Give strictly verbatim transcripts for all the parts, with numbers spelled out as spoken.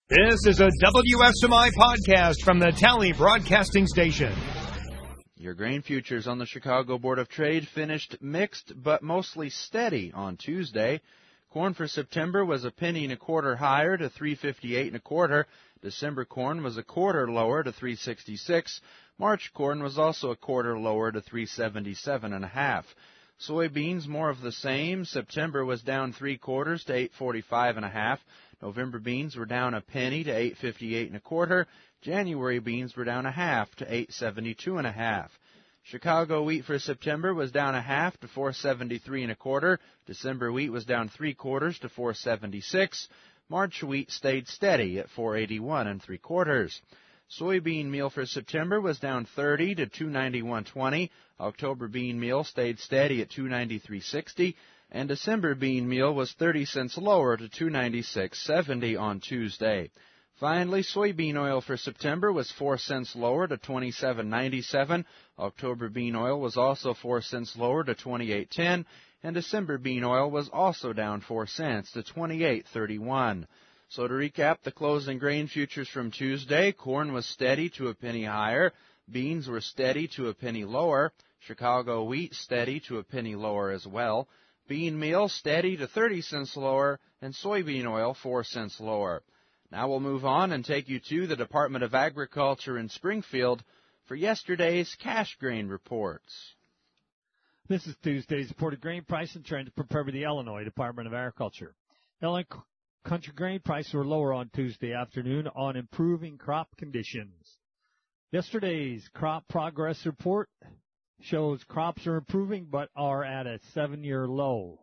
This is a W S M I podcast from the Tally Broadcasting Station. Your grain futures on the Chicago Board of Trade finished mixed but mostly steady on Tuesday. Corn for September was a penny and a quarter higher to three fifty-eight and a quarter. December corn was a quarter lower to three sixty-six. March corn was also a quarter lower to three seventy-seven and a half. Soybeans more of the same. September was down three quarters to eight forty-five and a half. November beans were down a penny to eight fifty-eight and a quarter. January beans were down a half to eight seventy-two and a half. Chicago wheat for September was down a half to four seventy-three and a quarter. December wheat was down three quarters to four seventy-six. March wheat stayed steady at four eighty-one and three quarters. Soybean meal for September was down thirty to two ninety-one twenty. October bean meal stayed steady at two ninety-three sixty. And December bean meal was thirty cents lower to two ninety-six seventy on Tuesday. Finally, soybean oil for September was four cents lower to twenty-seven ninety-seven. October bean oil was also four cents lower to twenty-eight ten, and December bean oil was also down four cents to twenty-eight thirty-one. So to recap the closing grain futures from Tuesday, corn was steady to a penny higher, beans were steady to a penny lower, Chicago wheat steady to a penny lower as well. Bean meal steady to thirty cents lower, and soybean oil four cents lower. Now we'll move on and take you to the Department of Agriculture in Springfield for yesterday's cash grain reports. This is Tuesday's reported grain price and trend prepared by the Illinois Department of Agriculture. Illinois country grain prices were lower on Tuesday afternoon on improving crop conditions. Yesterday's crop progress report shows crops are improving but are at a seven-year low.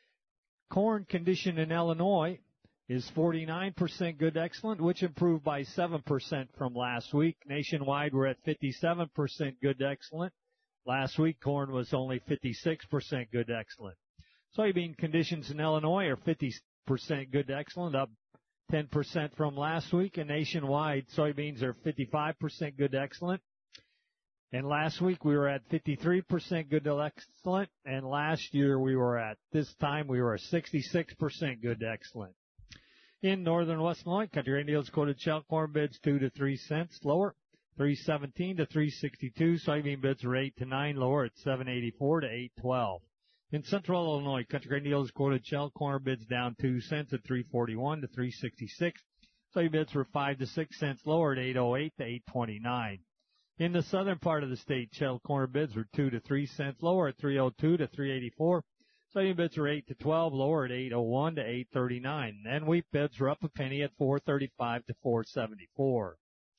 Corn condition in Illinois is forty-nine percent good excellent, which improved by seven percent from last week. Nationwide, we're at fifty-seven percent good excellent. Last week, corn was only fifty-six percent good excellent. Soybean conditions in Illinois are fifty percent good excellent, up ten percent from last week. And nationwide, soybeans are fifty-five percent good excellent. And last week we were at fifty-three percent good excellent, and last year we were at, this time we were at sixty-six percent good excellent. In northern West Illinois, country grain deals quoted shell corn bids two to three cents lower, three seventeen to three sixty-two. Soybean bids are eight to nine lower at seven eighty-four to eight twelve. In central Illinois, country grain deals quoted shell corn bids down two cents at three forty-one to three sixty-six. Soybean bids were five to six cents lower at eight oh eight to eight twenty-nine. In the southern part of the state, shell corn bids were two to three cents lower at three oh two to three eighty-four. Soybean bids were eight to twelve lower at eight oh one to eight thirty-nine. And wheat bids were up a penny at four thirty-five to four seventy-four.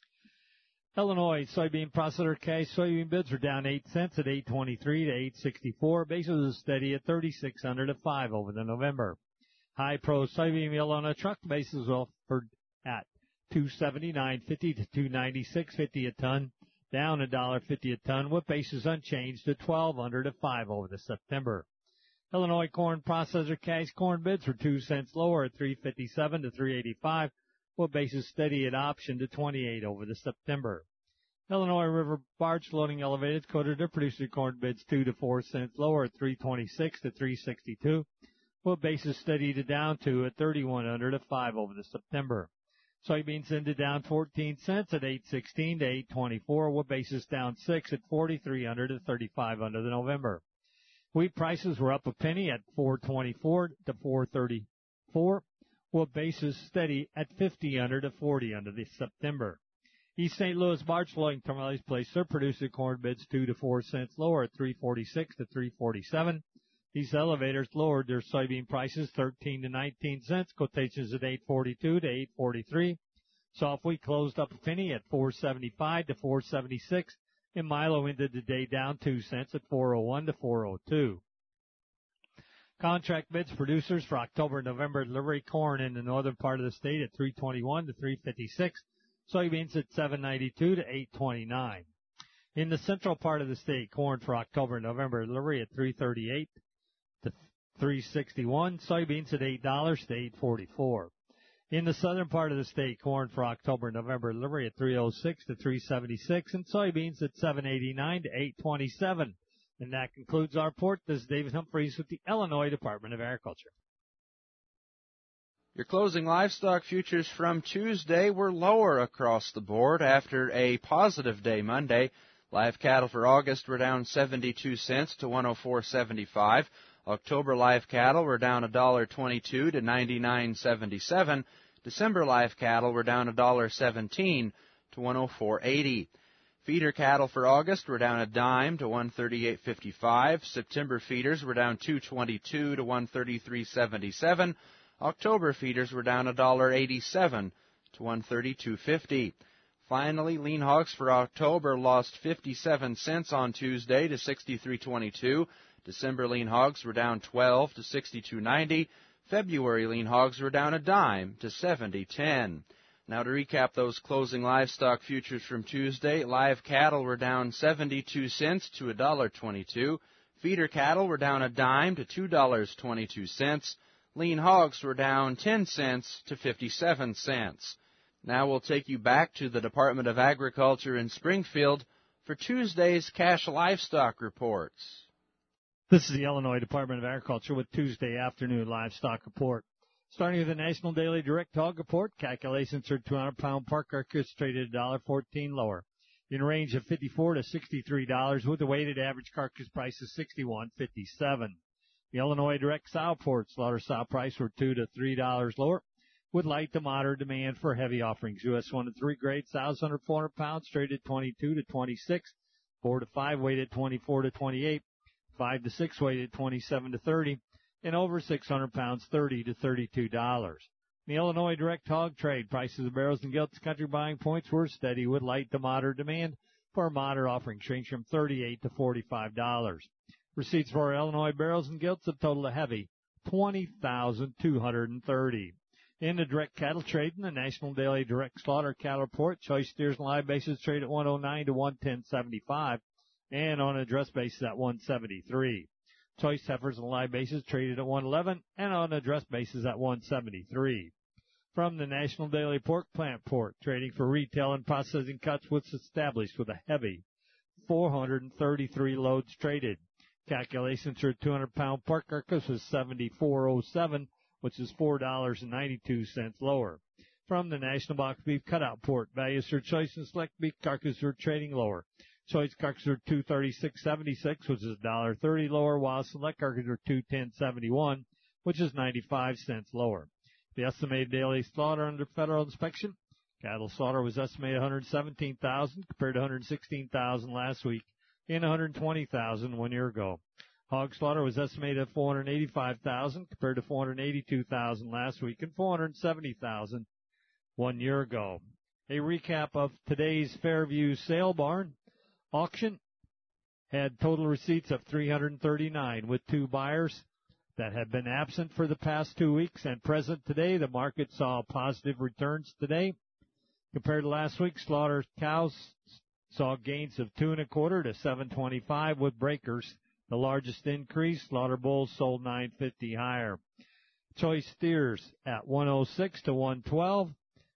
Illinois soybean processor cash soybean bids were down eight cents at eight twenty-three to eight sixty-four. Basis was steady at thirty-six hundred to five over the November. High pro soybean meal on a truck basis offered at two seventy-nine fifty to two ninety-six fifty a ton. Down a dollar fifty a ton, with basis unchanged to twelve hundred to five over the September. Illinois corn processor cash corn bids were two cents lower at three fifty-seven to three eighty-five, with basis steady at option to twenty-eight over the September. Illinois river barge loading elevators quoted their producer corn bids two to four cents lower at three twenty-six to three sixty-two, with basis steady to down two at thirty-one hundred to five over the September. Soybeans ended down fourteen cents at eight sixteen to eight twenty-four, with basis down six at forty-three hundred to thirty-five under the November. Wheat prices were up a penny at four twenty-four to four thirty-four, with basis steady at fifty under to forty under the September. East Saint Louis barge loading terminals placed their producer corn bids two to four cents lower at three forty-six to three forty-seven. These elevators lowered their soybean prices thirteen to nineteen cents, quotations at eight forty-two to eight forty-three. Soft wheat closed up a penny at four seventy-five to four seventy-six, and Milo ended the day down two cents at four oh one to four oh two. Contract bids producers for October and November delivery corn in the northern part of the state at three twenty-one to three fifty-six, soybeans at seven ninety-two to eight twenty-nine. In the central part of the state, corn for October and November delivery at three thirty-eight to three sixty-one, soybeans at eight dollars to eight forty-four. In the southern part of the state, corn for October and November delivery at three oh six to three seventy-six, and soybeans at seven eighty-nine to eight twenty-seven. And that concludes our report. This is David Humphreys with the Illinois Department of Agriculture. Your closing livestock futures from Tuesday were lower across the board after a positive day Monday. Live cattle for August were down seventy-two cents to one oh four seventy-five. October live cattle were down one dollar twenty-two to ninety-nine seventy-seven. December live cattle were down one dollar seventeen to one oh four eighty. Feeder cattle for August were down a dime to one thirty-eight fifty-five. September feeders were down two twenty-two to one thirty-three seventy-seven. October feeders were down one dollar eighty-seven to one thirty-two fifty. Finally, lean hogs for October lost fifty-seven cents on Tuesday to sixty-three twenty-two. December lean hogs were down twelve to sixty-two ninety. February lean hogs were down a dime to seventy ten. Now to recap those closing livestock futures from Tuesday, live cattle were down seventy-two cents to one dollar twenty-two. Feeder cattle were down a dime to two dollars and twenty-two cents. Lean hogs were down ten cents to fifty-seven cents. Now we'll take you back to the Department of Agriculture in Springfield for Tuesday's cash livestock reports. This is the Illinois Department of Agriculture with Tuesday afternoon livestock report. Starting with the National Daily Direct Hog Report, calculations for two hundred pound pork carcass traded one dollar fourteen lower, in range of fifty-four to sixty-three dollars, with a weighted average carcass price of sixty-one fifty-seven. The Illinois Direct Sow Report, slaughter sow price were two to three dollars lower, with light to moderate demand for heavy offerings. U S one to three grade sows under four hundred pounds traded twenty-two to twenty-six, four to five weighted twenty-four to twenty-eight. five to six weighted twenty-seven to thirty, and over six hundred pounds thirty to thirty-two dollars. In the Illinois Direct Hog Trade, prices of barrels and gilts country buying points were steady with light to moderate demand for moderate offerings ranging from thirty-eight to forty-five dollars. Receipts for Illinois barrels and gilts have totaled a heavy twenty thousand two hundred thirty. In the direct cattle trade, in the National Daily Direct Slaughter Cattle Report, choice steers and live bases trade at one oh nine to one ten seventy-five. And on a dress basis at one seventy-three. Choice heifers and live bases traded at one eleven and on a dress basis at one seventy-three. From the National Daily Pork Plant Report, trading for retail and processing cuts was established with a heavy four hundred thirty-three loads traded. Calculations for a two hundred pound pork carcass was seventy-four oh seven, which is four dollars and ninety-two cents lower. From the National Box Beef Cutout Report, values for choice and select beef carcass were trading lower. Choice carcasses are two thirty-six seventy-six, which is one dollar thirty lower, while select carcasses are two ten seventy-one, which is ninety-five cents lower. The estimated daily slaughter under federal inspection, cattle slaughter was estimated one hundred seventeen thousand compared to one hundred sixteen thousand last week and one hundred twenty thousand one year ago. Hog slaughter was estimated at four hundred eighty-five thousand compared to four hundred eighty-two thousand last week and four hundred seventy thousand one year ago. A recap of today's Fairview Sale Barn auction had total receipts of three hundred thirty-nine, with two buyers that had been absent for the past two weeks and present today. The market saw positive returns today. Compared to last week, slaughter cows saw gains of two and a quarter to seven twenty-five, with breakers the largest increase. Slaughter bulls sold nine fifty higher. Choice steers at one oh six to one twelve.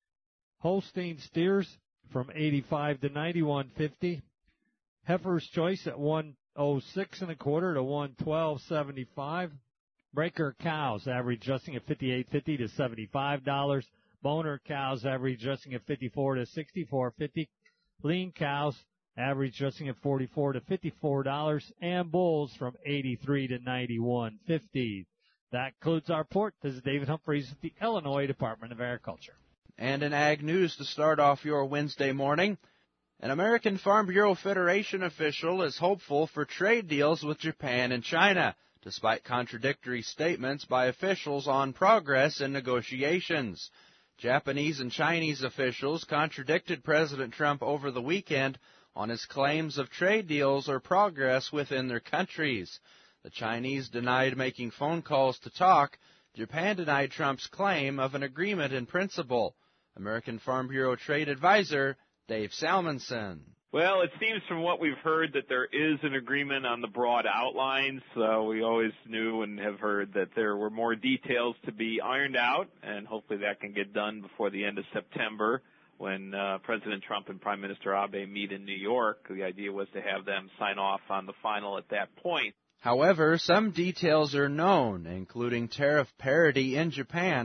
Holstein steers from eighty-five to ninety-one fifty. Heifer's choice at one oh six and a quarter to one twelve seventy-five. Breaker cows average adjusting at fifty-eight fifty to seventy-five dollars. Boner cows average adjusting at fifty-four to sixty-four fifty. Lean cows average adjusting at forty-four to fifty-four dollars, and bulls from eighty-three to ninety-one fifty. That concludes our report. This is David Humphreys at the Illinois Department of Agriculture. And in ag news to start off your Wednesday morning, an American Farm Bureau Federation official is hopeful for trade deals with Japan and China, despite contradictory statements by officials on progress in negotiations. Japanese and Chinese officials contradicted President Trump over the weekend on his claims of trade deals or progress within their countries. The Chinese denied making phone calls to talk. Japan denied Trump's claim of an agreement in principle. American Farm Bureau Trade Advisor Dave Salmonson. Well, it seems from what we've heard that there is an agreement on the broad outlines. Uh, we always knew and have heard that there were more details to be ironed out, and hopefully that can get done before the end of September when uh, President Trump and Prime Minister Abe meet in New York. The idea was to have them sign off on the final at that point. However, some details are known, including tariff parity in Japan,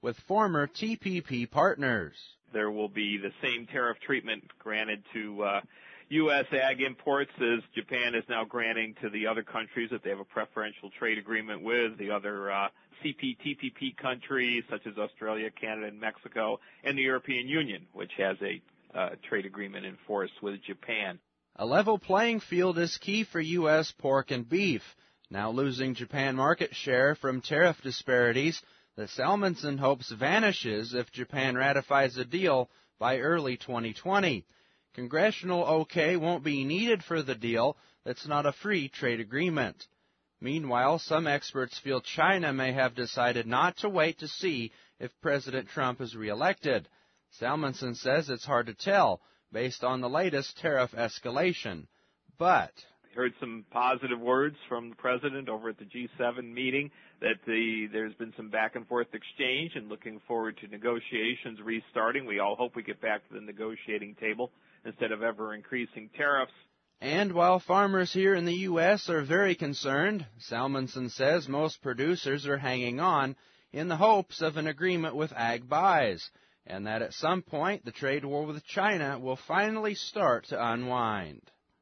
with former T P P partners. There will be the same tariff treatment granted to uh, U S ag imports as Japan is now granting to the other countries that they have a preferential trade agreement with, the other uh, C P T P P countries such as Australia, Canada, and Mexico, and the European Union, which has a uh, trade agreement in force with Japan. A level playing field is key for U S pork and beef. Now losing Japan market share from tariff disparities, the Salmonson hopes vanishes if Japan ratifies a deal by early twenty twenty. Congressional okay won't be needed for the deal. That's not a free trade agreement. Meanwhile, some experts feel China may have decided not to wait to see if President Trump is reelected. Salmonson says it's hard to tell based on the latest tariff escalation. But heard some positive words from the president over at the G seven meeting that the there's been some back and forth exchange, and looking forward to negotiations restarting. We all hope we get back to the negotiating table instead of ever increasing tariffs. And while farmers here in the U S are very concerned, Salmonson says most producers are hanging on in the hopes of an agreement with ag buys, and that at some point the trade war with China will finally start to unwind.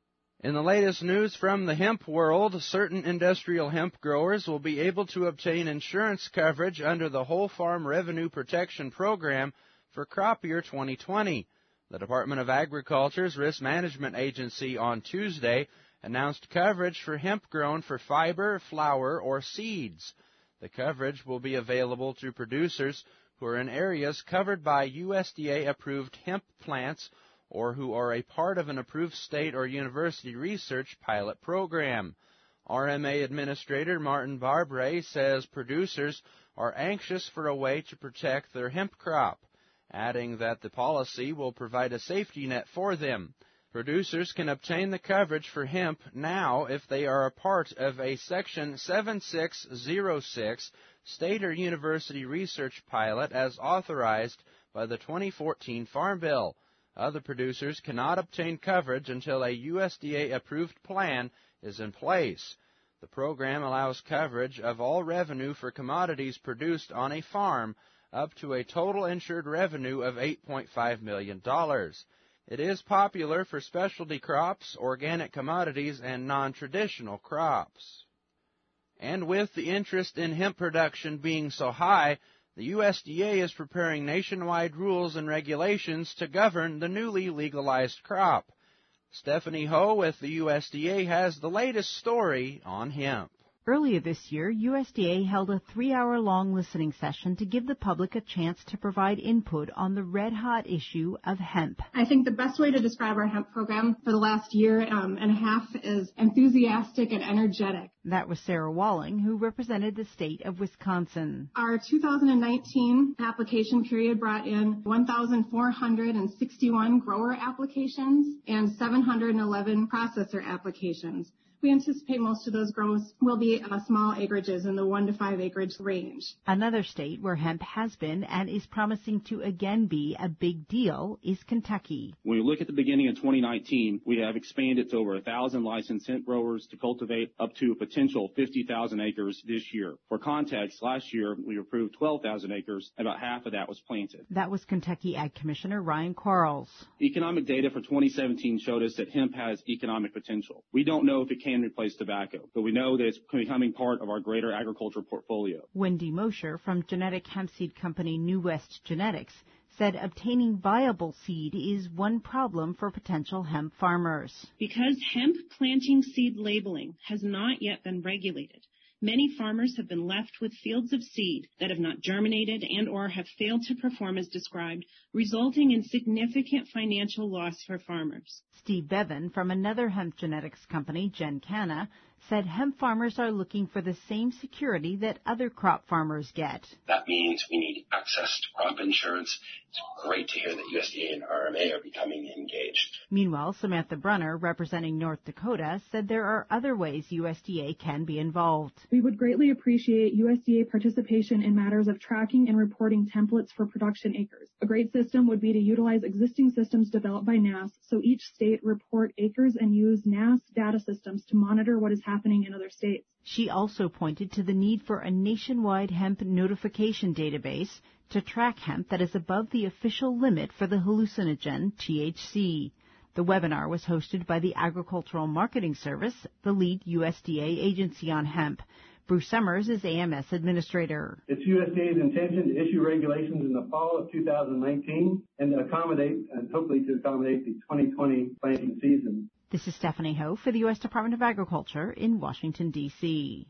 In the latest news from the hemp world, certain industrial hemp growers will be able to obtain insurance coverage under the Whole Farm Revenue Protection Program for crop year twenty twenty. The Department of Agriculture's Risk Management Agency on Tuesday announced coverage for hemp grown for fiber, flour, or seeds. The coverage will be available to producers who are in areas covered by U S D A-approved hemp plants or who are a part of an approved state or university research pilot program. R M A Administrator Martin Barbre says producers are anxious for a way to protect their hemp crop, adding that the policy will provide a safety net for them. Producers can obtain the coverage for hemp now if they are a part of a Section seven six zero six state or university research pilot as authorized by the twenty fourteen Farm Bill. Other producers cannot obtain coverage until a U S D A-approved plan is in place. The program allows coverage of all revenue for commodities produced on a farm up to a total insured revenue of eight point five million dollars. It is popular for specialty crops, organic commodities, and non-traditional crops. And with the interest in hemp production being so high, the U S D A is preparing nationwide rules and regulations to govern the newly legalized crop. Stephanie Ho with the U S D A has the latest story on hemp. Earlier this year, U S D A held a three-hour-long listening session to give the public a chance to provide input on the red-hot issue of hemp. I think the best way to describe our hemp program for the last year um, and a half is enthusiastic and energetic. That was Sarah Walling, who represented the state of Wisconsin. Our two thousand nineteen application period brought in one thousand four hundred sixty-one grower applications and seven hundred eleven processor applications. We anticipate most of those grows will be uh, small acreages in the one to five acreage range. Another state where hemp has been and is promising to again be a big deal is Kentucky. When we look at the beginning of twenty nineteen, we have expanded to over one thousand licensed hemp growers to cultivate up to a potential fifty thousand acres this year. For context, last year we approved twelve thousand acres, about half of that was planted. That was Kentucky Ag Commissioner Ryan Quarles. Economic data for twenty seventeen showed us that hemp has economic potential. We don't know if it can replace tobacco, but we know that it's becoming part of our greater agriculture portfolio. Wendy Mosher from genetic hemp seed company New West Genetics said obtaining viable seed is one problem for potential hemp farmers. Because hemp planting seed labeling has not yet been regulated, many farmers have been left with fields of seed that have not germinated and or have failed to perform as described, resulting in significant financial loss for farmers. Steve Bevan from another hemp genetics company, GenCana, said hemp farmers are looking for the same security that other crop farmers get. That means we need access to crop insurance. It's great to hear that U S D A and R M A are becoming engaged. Meanwhile, Samantha Brunner, representing North Dakota, said there are other ways U S D A can be involved. We would greatly appreciate U S D A participation in matters of tracking and reporting templates for production acres. A great system would be to utilize existing systems developed by N A S, so each state report acres and use N A S data systems to monitor what is happening happening in other states. She also pointed to the need for a nationwide hemp notification database to track hemp that is above the official limit for the hallucinogen T H C. The webinar was hosted by the Agricultural Marketing Service, the lead U S D A agency on hemp. Bruce Summers is A M S administrator. It's U S D A's intention to issue regulations in the fall of two thousand nineteen and to accommodate, and hopefully to accommodate the twenty twenty planting season. This is Stephanie Ho for the U S Department of Agriculture in Washington, D C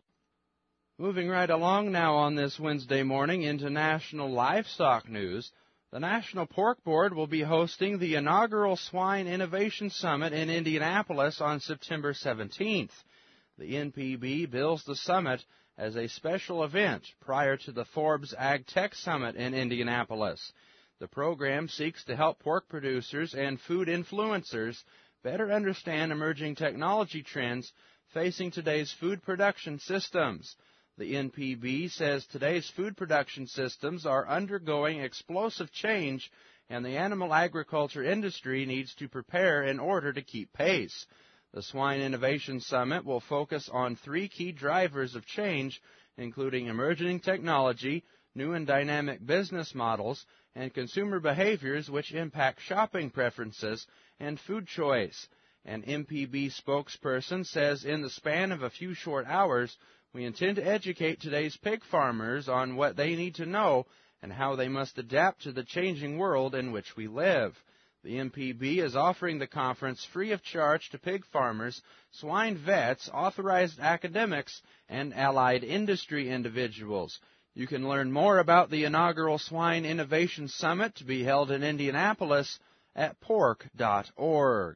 Moving right along now on this Wednesday morning into national livestock news. The National Pork Board will be hosting the inaugural Swine Innovation Summit in Indianapolis on September seventeenth. The N P B bills the summit as a special event prior to the Forbes Ag Tech Summit in Indianapolis. The program seeks to help pork producers and food influencers better understand emerging technology trends facing today's food production systems. The N P B says today's food production systems are undergoing explosive change, and the animal agriculture industry needs to prepare in order to keep pace. The Swine Innovation Summit will focus on three key drivers of change, including emerging technology, new and dynamic business models, and consumer behaviors which impact shopping preferences and food choice. An N P B spokesperson says in the span of a few short hours, we intend to educate today's pig farmers on what they need to know and how they must adapt to the changing world in which we live. The N P B is offering the conference free of charge to pig farmers, swine vets, authorized academics, and allied industry individuals. You can learn more about the inaugural Swine Innovation Summit to be held in Indianapolis at pork dot org.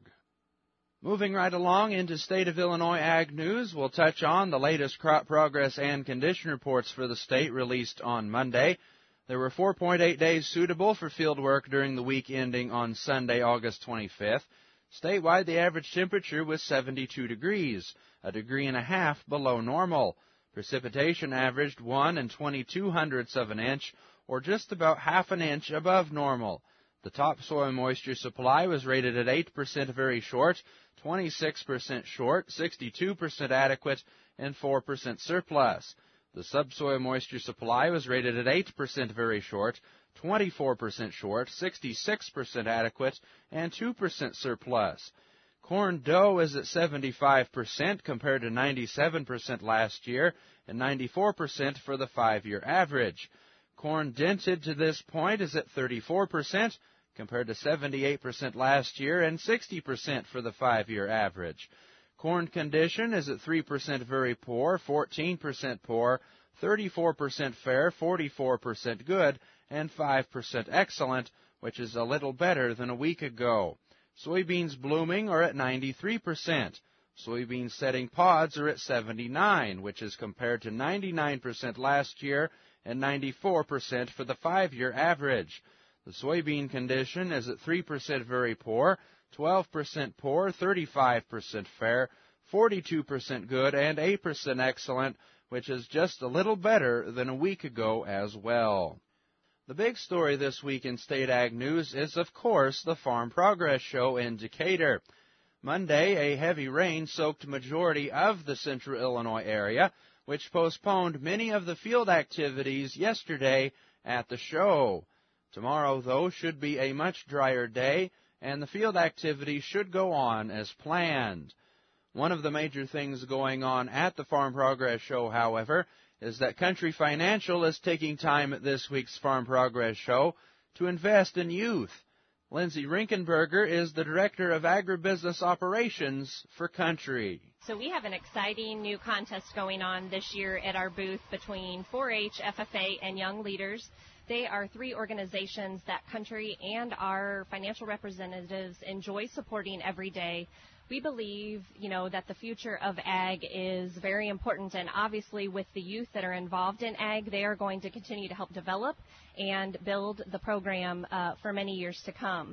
Moving right along into State of Illinois Ag News, we'll touch on the latest crop progress and condition reports for the state released on Monday. There were four point eight days suitable for field work during the week ending on Sunday, August twenty-fifth. Statewide, the average temperature was seventy-two degrees, a degree and a half below normal. Precipitation averaged one and twenty-two hundredths of an inch, or just about half an inch above normal. The topsoil moisture supply was rated at eight percent very short, twenty-six percent short, sixty-two percent adequate, and four percent surplus. The subsoil moisture supply was rated at eight percent very short, twenty-four percent short, sixty-six percent adequate, and two percent surplus. Corn dough is at seventy-five percent compared to ninety-seven percent last year and ninety-four percent for the five-year average. Corn dented to this point is at thirty-four percent compared to seventy-eight percent last year and sixty percent for the five-year average. Corn condition is at three percent very poor, fourteen percent poor, thirty-four percent fair, forty-four percent good, and five percent excellent, which is a little better than a week ago. Soybeans blooming are at ninety-three percent. Soybeans setting pods are at seventy-nine, which is compared to ninety-nine percent last year and ninety-four percent for the five-year average. The soybean condition is at three percent very poor, twelve percent poor, thirty-five percent fair, forty-two percent good, and eight percent excellent, which is just a little better than a week ago as well. The big story this week in State Ag News is, of course, the Farm Progress Show in Decatur. Monday, a heavy rain soaked majority of the central Illinois area, which postponed many of the field activities yesterday at the show. Tomorrow, though, should be a much drier day, and the field activities should go on as planned. One of the major things going on at the Farm Progress Show, however, is that Country Financial is taking time at this week's Farm Progress Show to invest in youth. Lindsay Rinkenberger is the Director of Agribusiness Operations for Country. So we have an exciting new contest going on this year at our booth between four H, F F A, and Young Leaders. They are three organizations that Country and our financial representatives enjoy supporting every day. We believe, you know, that the future of ag is very important, and obviously with the youth that are involved in ag, they are going to continue to help develop and build the program uh, for many years to come.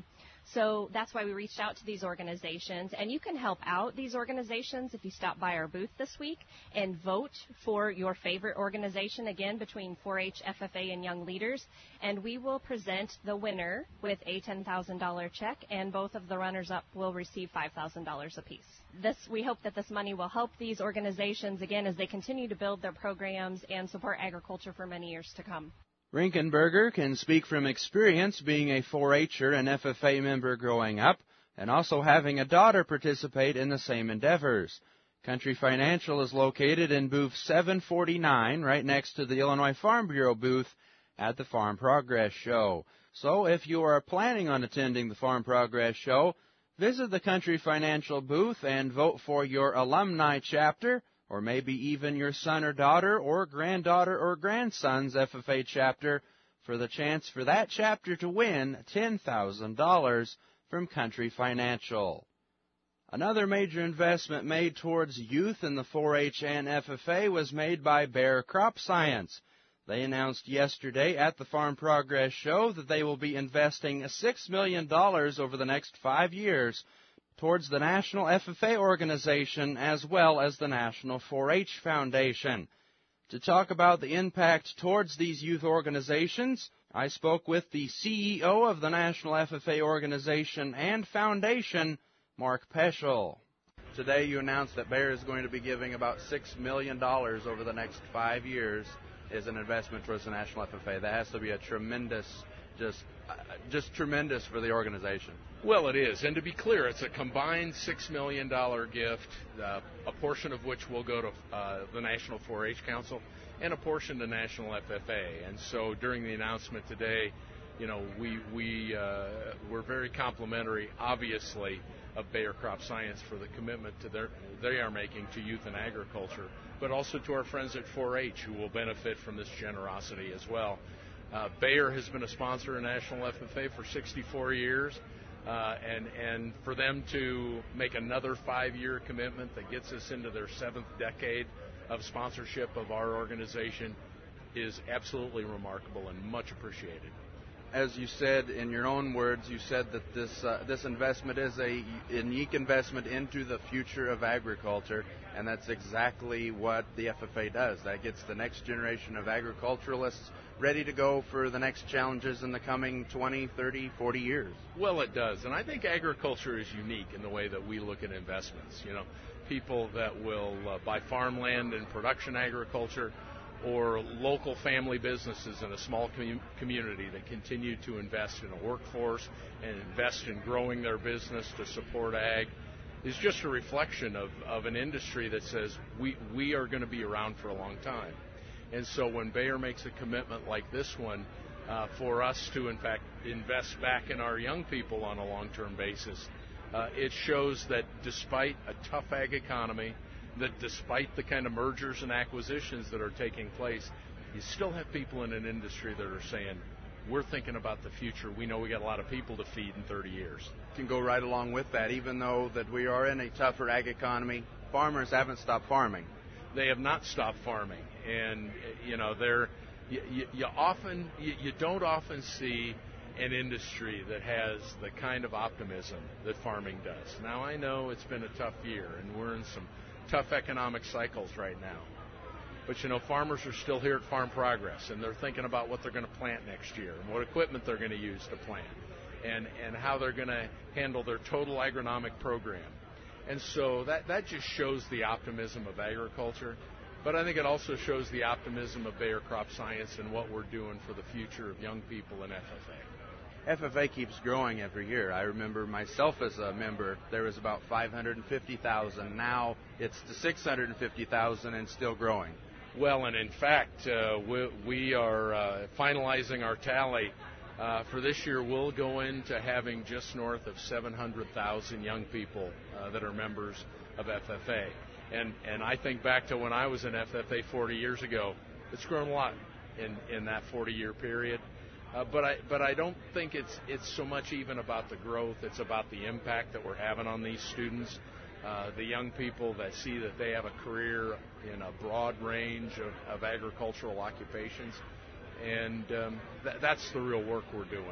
So that's why we reached out to these organizations. And you can help out these organizations if you stop by our booth this week and vote for your favorite organization, again, between four H, F F A, and Young Leaders. And we will present the winner with a ten thousand dollars check, and both of the runners-up will receive five thousand dollars apiece. This, we hope that this money will help these organizations, again, as they continue to build their programs and support agriculture for many years to come. Rinkenberger can speak from experience being a four H-er and F F A member growing up, and also having a daughter participate in the same endeavors. Country Financial is located in booth seven forty-nine, right next to the Illinois Farm Bureau booth at the Farm Progress Show. So if you are planning on attending the Farm Progress Show, visit the Country Financial booth and vote for your alumni chapter, or maybe even your son or daughter or granddaughter or grandson's F F A chapter, for the chance for that chapter to win ten thousand dollars from Country Financial. Another major investment made towards youth in the four H and F F A was made by Bayer Crop Science. They announced yesterday at the Farm Progress Show that they will be investing six million dollars over the next five years towards the National F F A organization as well as the National four H Foundation. To talk about the impact towards these youth organizations, I spoke with the C E O of the National F F A organization and foundation, Mark Peschel. Today you announced that Bayer is going to be giving about six million dollars over the next five years as an investment towards the National F F A. That has to be a tremendous, just, uh, just tremendous for the organization. Well, it is. And to be clear, it's a combined six million dollars gift, uh, a portion of which will go to uh, the National four H Council and a portion to National F F A. And so during the announcement today, you know, we, we, uh, we're very complimentary, obviously, of Bayer Crop Science for the commitment to their, they are making to youth and agriculture, but also to our friends at four H who will benefit from this generosity as well. Uh, Bayer has been a sponsor of National F F A for sixty-four years. Uh, and, and for them to make another five-year commitment that gets us into their seventh decade of sponsorship of our organization is absolutely remarkable and much appreciated. As you said in your own words, you said that this uh, this investment is a unique investment into the future of agriculture, and that's exactly what the F F A does. That gets the next generation of agriculturalists ready to go for the next challenges in the coming twenty, thirty, forty years. Well, it does, and I think agriculture is unique in the way that we look at investments. You know, people that will uh, buy farmland and production agriculture, or local family businesses in a small com- community that continue to invest in a workforce and invest in growing their business to support ag, is just a reflection of, of an industry that says we, we are going to be around for a long time. And so when Bayer makes a commitment like this one, uh, for us to, in fact, invest back in our young people on a long-term basis, uh, it shows that despite a tough ag economy, that despite the kind of mergers and acquisitions that are taking place, you still have people in an industry that are saying, we're thinking about the future. We know we got a lot of people to feed in thirty years. Can go right along with that. Even though that we are in a tougher ag economy, farmers haven't stopped farming. They have not stopped farming. And, you know, they're, you, you, you often, you, you don't often see an industry that has the kind of optimism that farming does. Now, I know it's been a tough year, and we're in some tough economic cycles right now. But, you know, farmers are still here at Farm Progress, and they're thinking about what they're going to plant next year and what equipment they're going to use to plant and, and how they're going to handle their total agronomic program. And so that, that just shows the optimism of agriculture. But I think it also shows the optimism of Bayer Crop Science and what we're doing for the future of young people in F F A. F F A keeps growing every year. I remember myself as a member, there was about five hundred fifty thousand. Now it's to six hundred fifty thousand and still growing. Well, and in fact, uh, we, we are uh, finalizing our tally. Uh, for this year, we'll go into having just north of seven hundred thousand young people uh, that are members of F F A. And, and I think back to when I was in F F A forty years ago, it's grown a lot in, in that forty-year period. Uh, but I but I don't think it's it's so much even about the growth. It's about the impact that we're having on these students, uh, the young people that see that they have a career in a broad range of, of agricultural occupations, and um, th- that's the real work we're doing.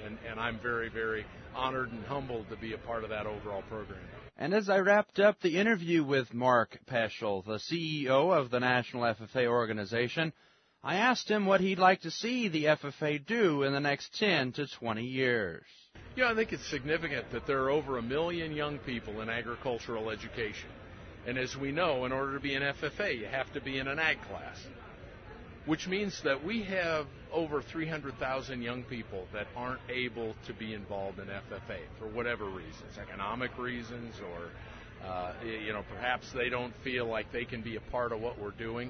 And, and I'm very, very honored and humbled to be a part of that overall program. And as I wrapped up the interview with Mark Peschel, the C E O of the National F F A organization, I asked him what he'd like to see the F F A do in the next ten to twenty years. Yeah, I think it's significant that there are over a million young people in agricultural education. And as we know, in order to be an F F A, you have to be in an ag class, which means that we have over three hundred thousand young people that aren't able to be involved in F F A for whatever reasons, economic reasons, or uh, you know, perhaps they don't feel like they can be a part of what we're doing.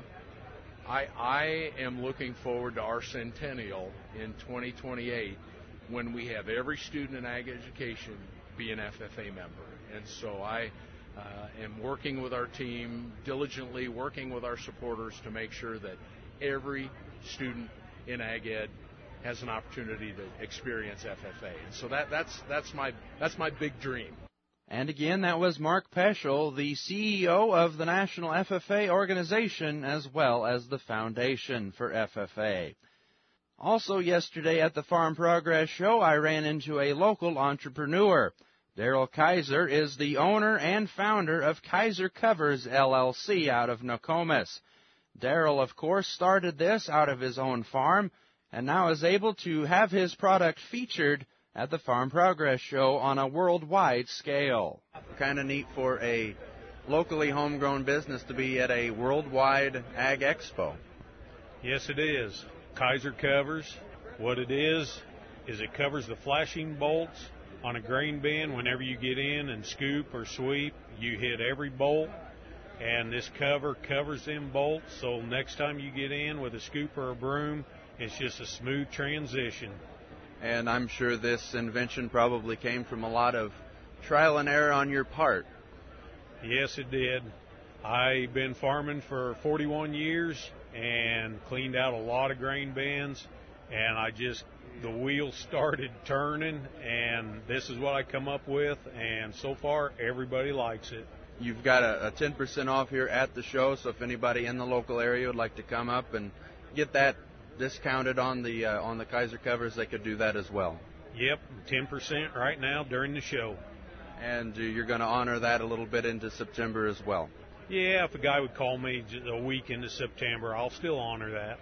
I, I am looking forward to our centennial in twenty twenty-eight when we have every student in ag education be an F F A member. And so I uh, am working with our team, diligently working with our supporters to make sure that every student in ag ed has an opportunity to experience F F A. And so that, that's, that's, my, that's my big dream. And again, that was Mark Peschel, the C E O of the National F F A organization, as well as the Foundation for F F A. Also yesterday at the Farm Progress Show, I ran into a local entrepreneur. Daryl Kaiser is the owner and founder of Kaiser Covers, L L C, out of Nokomis. Daryl, of course, started this out of his own farm, and now is able to have his product featured at the Farm Progress Show on a worldwide scale. Kind of neat for a locally homegrown business to be at a worldwide ag expo. Yes, it is. Kaiser Covers, what it is, is it covers the flashing bolts on a grain bin. Whenever you get in and scoop or sweep, you hit every bolt, and this cover covers them bolts, so next time you get in with a scoop or a broom, it's just a smooth transition. And I'm sure this invention probably came from a lot of trial and error on your part. Yes, it did. I've been farming for forty-one years and cleaned out a lot of grain bins, and I just, the wheels started turning, and this is what I come up with, and so far everybody likes it. You've got a, a ten percent off here at the show, so if anybody in the local area would like to come up and get that discounted on the uh, on the Kaiser Covers, they could do that as well. Yep, ten percent right now during the show. And uh, you're going to honor that a little bit into September as well. Yeah, if a guy would call me a week into September, I'll still honor that.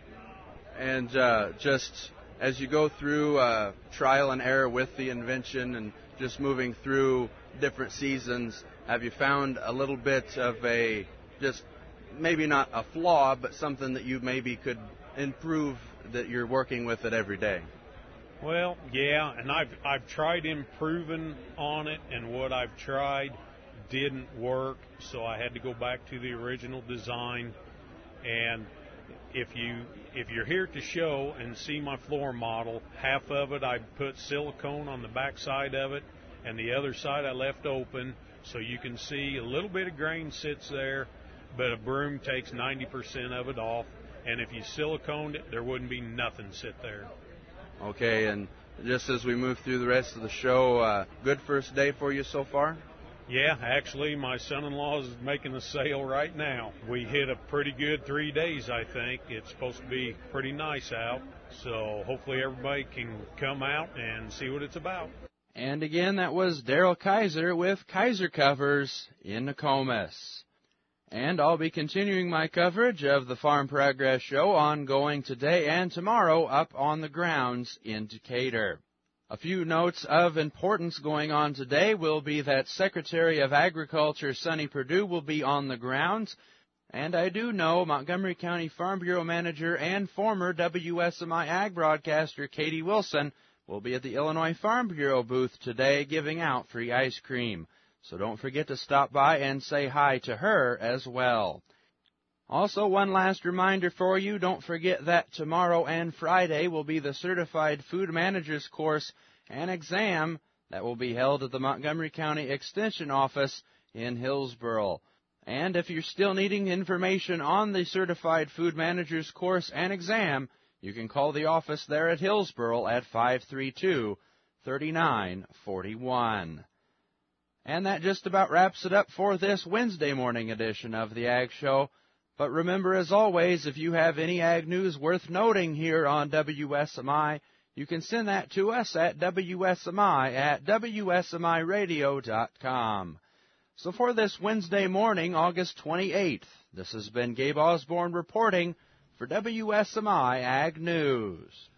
And uh, just as you go through uh, trial and error with the invention and just moving through different seasons, have you found a little bit of a, just maybe not a flaw, but something that you maybe could improve that you're working with it every day? Well, yeah, and I've I've tried improving on it, and what I've tried didn't work, so I had to go back to the original design. And if you if you're here at the show and see my floor model, half of it I put silicone on the back side of it, and the other side I left open, so you can see a little bit of grain sits there, but a broom takes ninety percent of it off. And if you siliconed it, there wouldn't be nothing sit there. Okay, and just as we move through the rest of the show, uh, good first day for you so far? Yeah, actually, my son-in-law is making a sale right now. We hit a pretty good three days, I think. It's supposed to be pretty nice out, so hopefully everybody can come out and see what it's about. And again, that was Daryl Kaiser with Kaiser Covers in Nokomis. And I'll be continuing my coverage of the Farm Progress Show ongoing today and tomorrow up on the grounds in Decatur. A few notes of importance going on today will be that Secretary of Agriculture Sonny Perdue will be on the grounds, and I do know Montgomery County Farm Bureau Manager and former W S M I Ag broadcaster Katie Wilson will be at the Illinois Farm Bureau booth today giving out free ice cream. So don't forget to stop by and say hi to her as well. Also, one last reminder for you, don't forget that tomorrow and Friday will be the Certified Food Managers course and exam that will be held at the Montgomery County Extension Office in Hillsboro. And if you're still needing information on the Certified Food Managers course and exam, you can call the office there at Hillsboro at five three two, three nine four one. And that just about wraps it up for this Wednesday morning edition of the Ag Show. But remember, as always, if you have any ag news worth noting here on W S M I, you can send that to us at W S M I at W S M I radio dot com. So for this Wednesday morning, August twenty-eighth, this has been Gabe Osborne reporting for W S M I Ag News.